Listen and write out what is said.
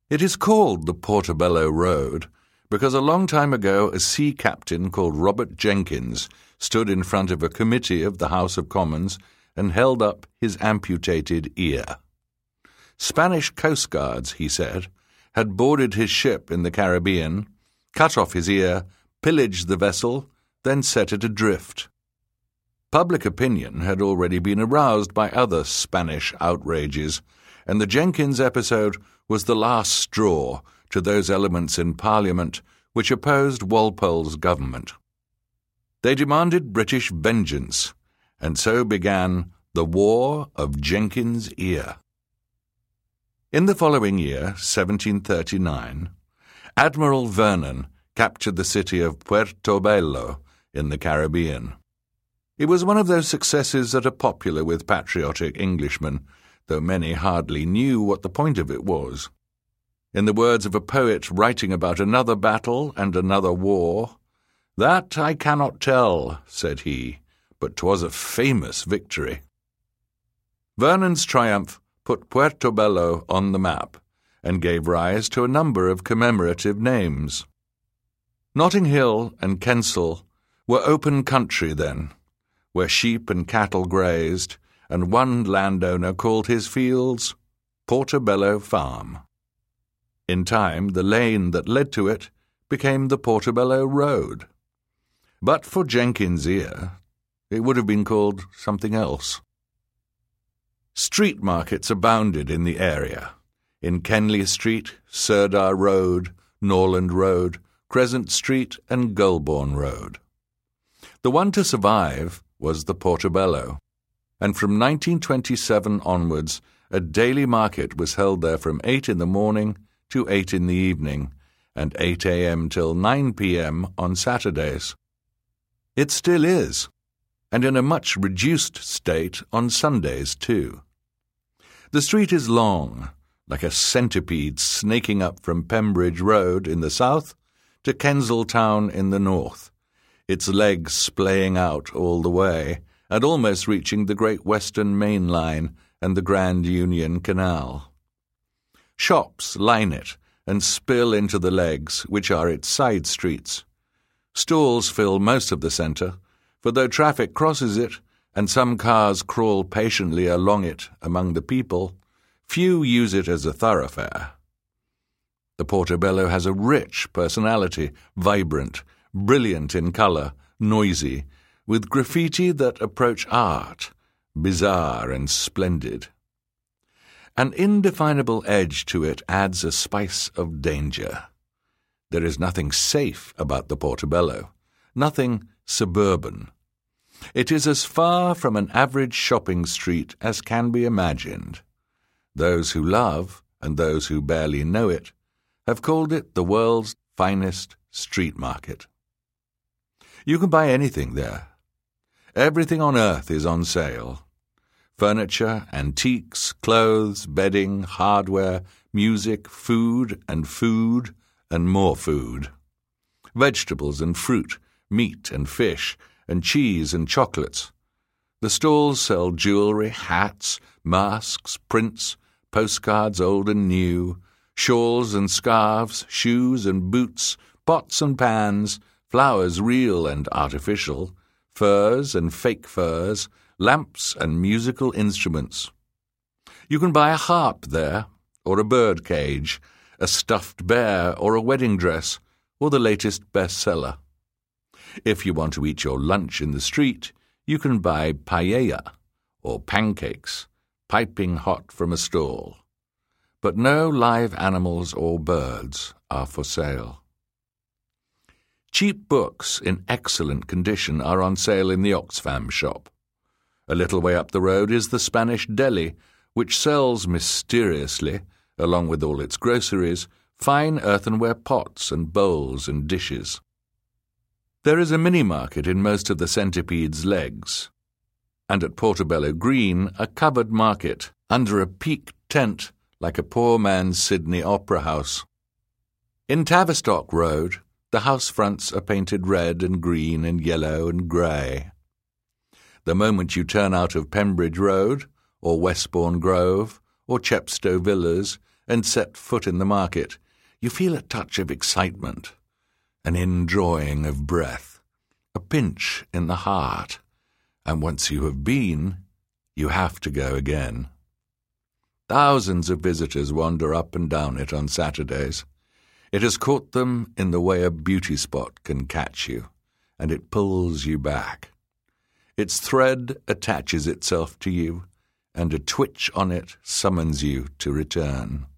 It is called the Portobello Road because a long time ago a sea captain called Robert Jenkins stood in front of a committee of the House of Commons and held up his amputated ear. Spanish coastguards, he said, had boarded his ship in the Caribbean, cut off his ear, pillaged the vessel, then set it adrift. Public opinion had already been aroused by other Spanish outrages, and the Jenkins episode was the last straw to those elements in Parliament which opposed Walpole's government. They demanded British vengeance, and so began the War of Jenkins' Ear. In the following year, 1739, Admiral Vernon captured the city of Puerto Bello in the Caribbean. It was one of those successes that are popular with patriotic Englishmen, though many hardly knew what the point of it was. In the words of a poet writing about another battle and another war, "That I cannot tell," said he, "but 'twas a famous victory." Vernon's triumph put Puerto Bello on the map and gave rise to a number of commemorative names. Notting Hill and Kensal were open country then, where sheep and cattle grazed, and one landowner called his fields Portobello Farm. In time, the lane that led to it became the Portobello Road. But for Jenkins' Ear, it would have been called something else. Street markets abounded in the area. In Kenley Street, Sirdar Road, Norland Road, Crescent Street, and Gulbourne Road. The one to survive was the Portobello, and from 1927 onwards a daily market was held there from 8 in the morning to 8 in the evening, and 8 a.m. till 9 p.m. on Saturdays. It still is, and in a much reduced state on Sundays too. The street is long, like a centipede snaking up from Pembridge Road in the south to Kensal Town in the north, its legs splaying out all the way, and almost reaching the Great Western Main Line and the Grand Union Canal. Shops line it and spill into the legs, which are its side streets. Stalls fill most of the centre, for though traffic crosses it, and some cars crawl patiently along it among the people, few use it as a thoroughfare. The Portobello has a rich personality, vibrant, brilliant in colour, noisy, with graffiti that approach art, bizarre and splendid. An indefinable edge to it adds a spice of danger. There is nothing safe about the Portobello, nothing suburban. It is as far from an average shopping street as can be imagined. Those who love, and those who barely know it, have called it the world's finest street market. You can buy anything there. Everything on earth is on sale. Furniture, antiques, clothes, bedding, hardware, music, food, and more food. Vegetables and fruit, meat and fish, and cheese and chocolates. The stalls sell jewellery, hats, masks, prints, postcards old and new, shawls and scarves, shoes and boots, pots and pans, flowers real and artificial, furs and fake furs, lamps and musical instruments. You can buy a harp there, or a bird cage, a stuffed bear or a wedding dress, or the latest bestseller. If you want to eat your lunch in the street, you can buy paella, or pancakes, piping hot from a stall. But no live animals or birds are for sale. Cheap books in excellent condition are on sale in the Oxfam shop. A little way up the road is the Spanish Deli, which sells mysteriously, along with all its groceries, fine earthenware pots and bowls and dishes. There is a mini-market in most of the Centipede's legs, and at Portobello Green a covered market under a peaked tent like a poor man's Sydney Opera House. In Tavistock Road, the house fronts are painted red and green and yellow and grey. The moment you turn out of Pembridge Road, or Westbourne Grove, or Chepstow Villas, and set foot in the market, you feel a touch of excitement, an indrawing of breath, a pinch in the heart, and once you have been, you have to go again. Thousands of visitors wander up and down it on Saturdays. It has caught them in the way a beauty spot can catch you, and it pulls you back. Its thread attaches itself to you, and a twitch on it summons you to return.